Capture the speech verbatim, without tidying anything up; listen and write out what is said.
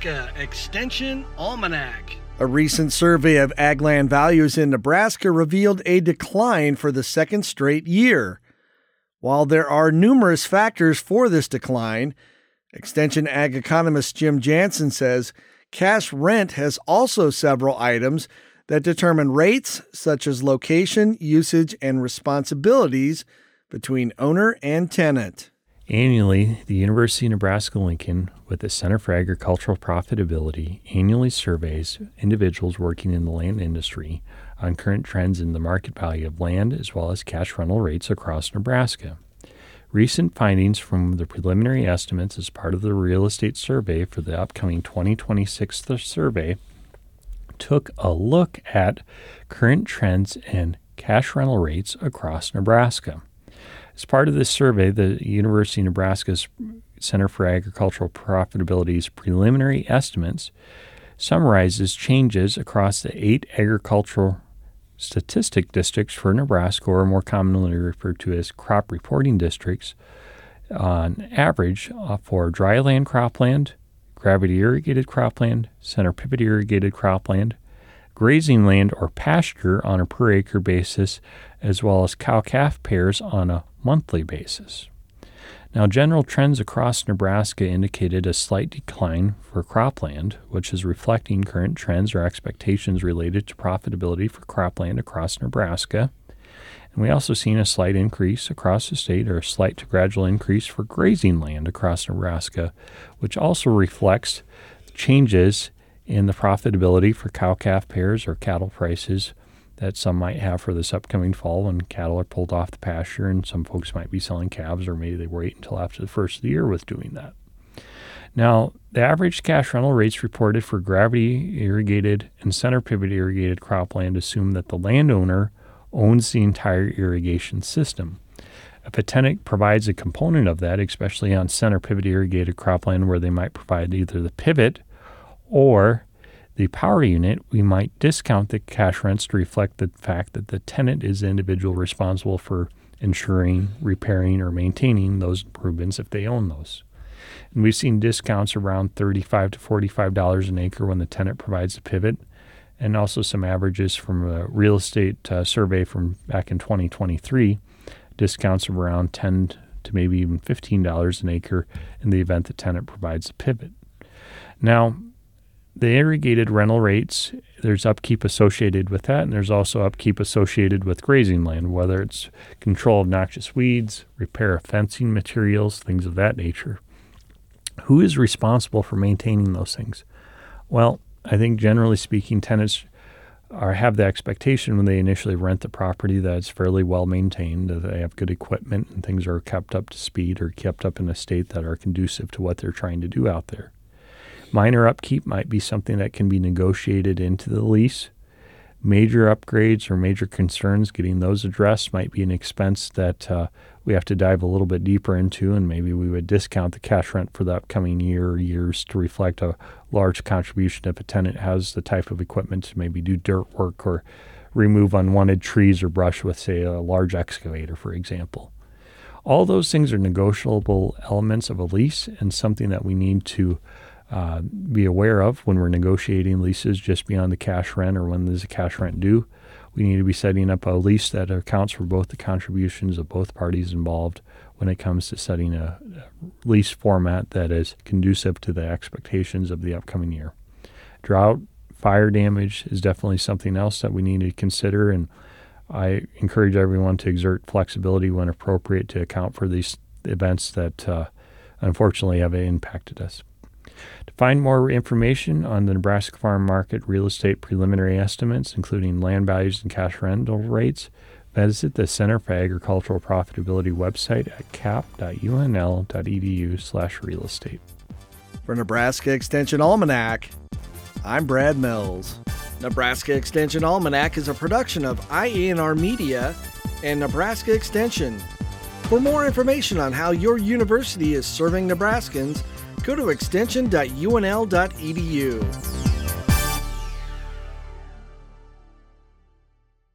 Nebraska Extension Almanac. A recent survey of ag land values in Nebraska revealed a decline for the second straight year. While there are numerous factors for this decline, Extension ag economist Jim Jansen says cash rent has also several items that determine rates such as location, usage, and responsibilities between owner and tenant. Annually, the University of Nebraska-Lincoln, with the Center for Agricultural Profitability, annually surveys individuals working in the land industry on current trends in the market value of land as well as cash rental rates across Nebraska. Recent findings from the preliminary estimates as part of the real estate survey for the upcoming twenty twenty-six survey took a look at current trends in cash rental rates across Nebraska. As part of this survey, the University of Nebraska's Center for Agricultural Profitability's preliminary estimates summarizes changes across the eight agricultural statistic districts for Nebraska, or more commonly referred to as crop reporting districts, on average uh, for dryland cropland, gravity irrigated cropland, center pivot irrigated cropland, grazing land or pasture on a per acre basis, as well as cow-calf pairs on a monthly basis. Now, general trends across Nebraska indicated a slight decline for cropland, which is reflecting current trends or expectations related to profitability for cropland across Nebraska. And we also seen a slight increase across the state, or a slight to gradual increase for grazing land across Nebraska, which also reflects changes in the profitability for cow-calf pairs or cattle prices that some might have for this upcoming fall when cattle are pulled off the pasture, and some folks might be selling calves, or maybe they wait until after the first of the year with doing that. Now, the average cash rental rates reported for gravity irrigated and center pivot irrigated cropland assume that the landowner owns the entire irrigation system. If a tenant provides a component of that, especially on center pivot irrigated cropland where they might provide either the pivot or the power unit, we might discount the cash rents to reflect the fact that the tenant is the individual responsible for ensuring, repairing, or maintaining those improvements if they own those. And we've seen discounts around thirty-five to forty-five dollars an acre when the tenant provides the pivot, and also some averages from a real estate uh, survey from back in twenty twenty-three, discounts of around ten to maybe even fifteen dollars an acre in the event the tenant provides the pivot. Now, the irrigated rental rates, there's upkeep associated with that, and there's also upkeep associated with grazing land, whether it's control of noxious weeds, repair of fencing materials, things of that nature. Who is responsible for maintaining those things? Well, I think generally speaking, tenants are have the expectation when they initially rent the property that it's fairly well maintained, that they have good equipment and things are kept up to speed or kept up in a state that are conducive to what they're trying to do out there. Minor upkeep might be something that can be negotiated into the lease. Major upgrades or major concerns, getting those addressed, might be an expense that uh, we have to dive a little bit deeper into, and maybe we would discount the cash rent for the upcoming year or years to reflect a large contribution if a tenant has the type of equipment to maybe do dirt work or remove unwanted trees or brush with, say, a large excavator, for example. All those things are negotiable elements of a lease and something that we need to Uh, be aware of when we're negotiating leases just beyond the cash rent, or when there's a cash rent due. We need to be setting up a lease that accounts for both the contributions of both parties involved when it comes to setting a, a lease format that is conducive to the expectations of the upcoming year. Drought, fire damage is definitely something else that we need to consider, and I encourage everyone to exert flexibility when appropriate to account for these events that uh, unfortunately have impacted us. To find more information on the Nebraska farm market real estate preliminary estimates, including land values and cash rental rates, visit the Center for Agricultural Profitability website at cap dot u n l dot e d u slash real estate. For Nebraska Extension Almanac, I'm Brad Mills. Nebraska Extension Almanac is a production of I A N R Media and Nebraska Extension. For more information on how your university is serving Nebraskans, go to extension dot u n l dot e d u.